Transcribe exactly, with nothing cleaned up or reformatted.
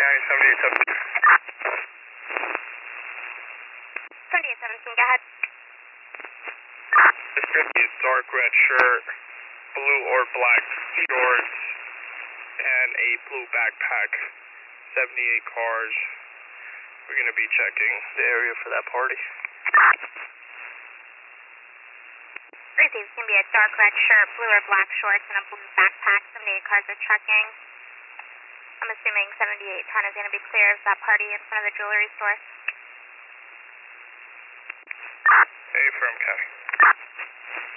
County, seventy-eight seventeen. seventy-eight seventeen, go ahead. This could be a dark red shirt, blue or black shorts, and a blue backpack. seventy-eight cars. We're going to be checking the area for that party. Receive, it's going to be a dark red shirt, blue or black shorts, and a blue backpack. seventy-eight cars are checking. I'm assuming seventy-eight ten is going to be clear of that party in front of the jewelry store. Affirm, County.